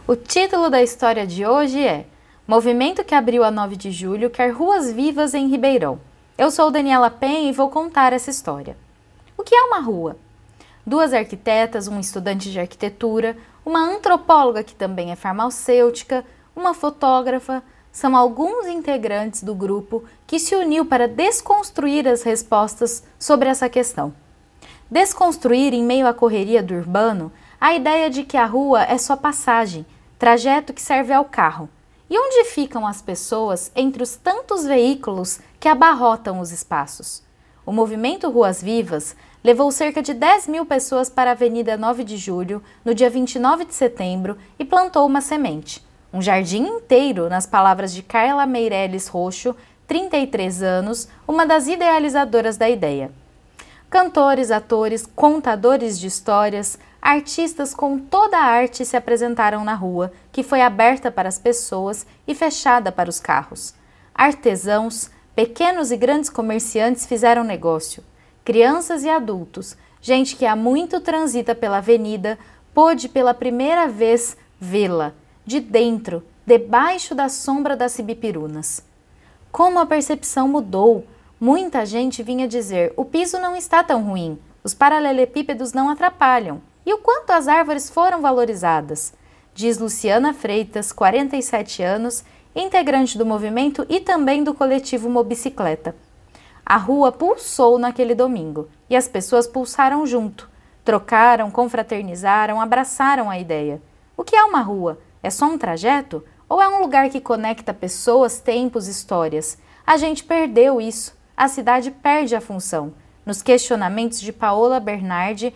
O título da história de hoje é Movimento que abriu a 9 de julho quer ruas vivas em Ribeirão. Eu sou Daniela Penha e vou contar essa história. O que é uma rua? Duas arquitetas, um estudante de arquitetura, uma antropóloga que também é farmacêutica, uma fotógrafa, são alguns integrantes do grupo que se uniu para desconstruir as respostas sobre essa questão. Desconstruir em meio à correria do urbano a ideia de que a rua é só passagem, trajeto que serve ao carro. E onde ficam as pessoas entre os tantos veículos que abarrotam os espaços? O movimento Ruas Vivas levou cerca de 10.000 pessoas para a Avenida 9 de Julho no dia 29 de setembro e plantou uma semente. Um jardim inteiro, nas palavras de Carla Meirelles Roxo, 33 anos, uma das idealizadoras da ideia. Cantores, atores, contadores de histórias, artistas com toda a arte se apresentaram na rua, que foi aberta para as pessoas e fechada para os carros. Artesãos, pequenos e grandes comerciantes fizeram negócio. Crianças e adultos, gente que há muito transita pela avenida, pôde pela primeira vez vê-la, de dentro, debaixo da sombra das cibipirunas. Como a percepção mudou! Muita gente vinha dizer, o piso não está tão ruim, os paralelepípedos não atrapalham, e o quanto as árvores foram valorizadas, diz Luciana Freitas, 47 anos, integrante do movimento e também do coletivo Mobicicleta. A rua pulsou naquele domingo, e as pessoas pulsaram junto, trocaram, confraternizaram, abraçaram a ideia. O que é uma rua? É só um trajeto? Ou é um lugar que conecta pessoas, tempos, histórias? A gente perdeu isso. A cidade perde a função. Nos questionamentos de Paola Bernardi,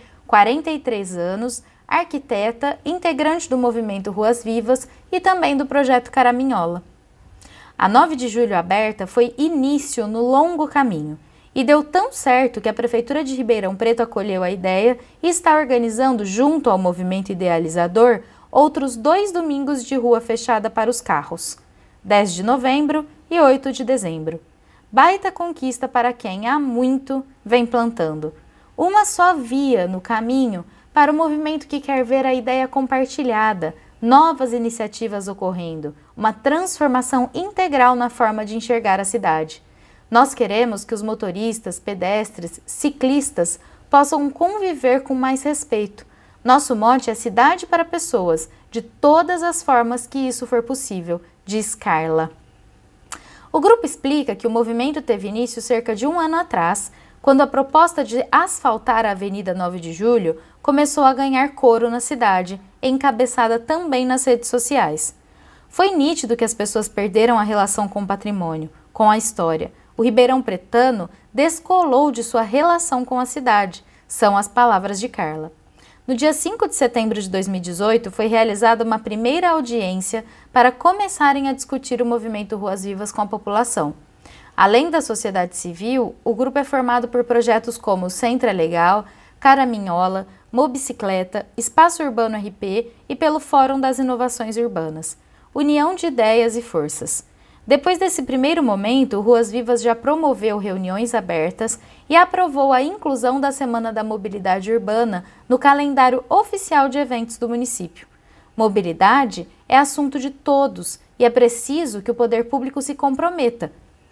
43 anos, arquiteta, integrante do movimento Ruas Vivas e também do projeto Caraminhola. A 9 de julho aberta foi início no longo caminho e deu tão certo que a Prefeitura de Ribeirão Preto acolheu a ideia e está organizando, junto ao movimento idealizador, outros 2 domingos de rua fechada para os carros, 10 de novembro e 8 de dezembro. Baita conquista para quem há muito vem plantando. Uma só via no caminho para o movimento que quer ver a ideia compartilhada, novas iniciativas ocorrendo, uma transformação integral na forma de enxergar a cidade. Nós queremos que os motoristas, pedestres, ciclistas possam conviver com mais respeito. Nosso mote é cidade para pessoas, de todas as formas que isso for possível, diz Carla. O grupo explica que o movimento teve início cerca de 1 ano atrás, quando a proposta de asfaltar a Avenida 9 de Julho começou a ganhar coro na cidade, encabeçada também nas redes sociais. Foi nítido que as pessoas perderam a relação com o patrimônio, com a história. O ribeirão pretano descolou de sua relação com a cidade, são as palavras de Carla. No dia 5 de setembro de 2018, foi realizada uma primeira audiência para começarem a discutir o movimento Ruas Vivas com a população. Além da sociedade civil, o grupo é formado por projetos como o Centro é Legal, Caraminhola, Mobicicleta, Espaço Urbano RP e pelo Fórum das Inovações Urbanas. União de ideias e forças. Depois desse primeiro momento, Ruas Vivas já promoveu reuniões abertas e aprovou a inclusão da Semana da Mobilidade Urbana no calendário oficial de eventos do município. Mobilidade é assunto de todos e é preciso que o poder público se comprometa.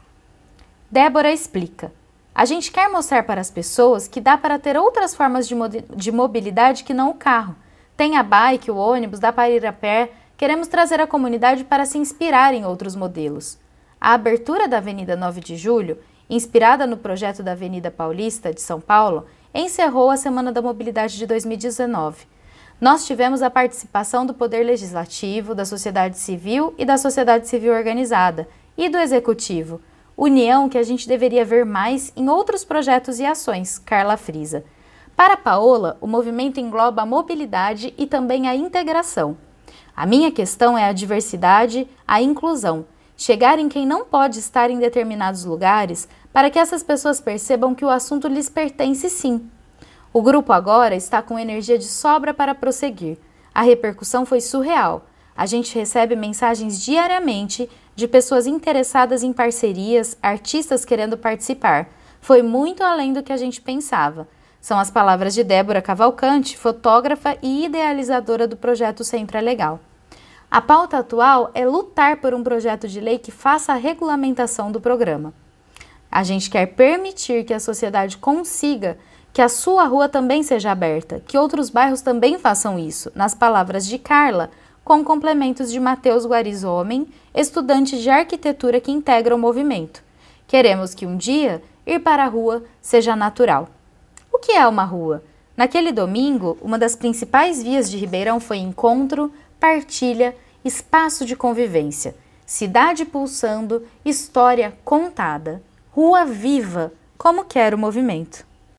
Débora explica. A gente quer mostrar para as pessoas que dá para ter outras formas de mobilidade que não o carro. Tem a bike, o ônibus, dá para ir a pé. Queremos trazer a comunidade para se inspirar em outros modelos. A abertura da Avenida 9 de Julho, inspirada no projeto da Avenida Paulista de São Paulo, encerrou a Semana da Mobilidade de 2019. Nós tivemos a participação do Poder Legislativo, da sociedade civil e da sociedade civil organizada, e do Executivo, união que a gente deveria ver mais em outros projetos e ações, Carla frisa. Para Paola, o movimento engloba a mobilidade e também a integração. A minha questão é a diversidade, a inclusão, chegar em quem não pode estar em determinados lugares para que essas pessoas percebam que o assunto lhes pertence sim. O grupo agora está com energia de sobra para prosseguir. A repercussão foi surreal. A gente recebe mensagens diariamente de pessoas interessadas em parcerias, artistas querendo participar. Foi muito além do que a gente pensava. São as palavras de Débora Cavalcante, fotógrafa e idealizadora do projeto Centro é Legal. A pauta atual é lutar por um projeto de lei que faça a regulamentação do programa. A gente quer permitir que a sociedade consiga que a sua rua também seja aberta, que outros bairros também façam isso, nas palavras de Carla, com complementos de Matheus Guarizomen, estudante de arquitetura que integra o movimento. Queremos que um dia ir para a rua seja natural. O que é uma rua? Naquele domingo, uma das principais vias de Ribeirão foi encontro, partilha, espaço de convivência, cidade pulsando, história contada, rua viva, como quer o movimento.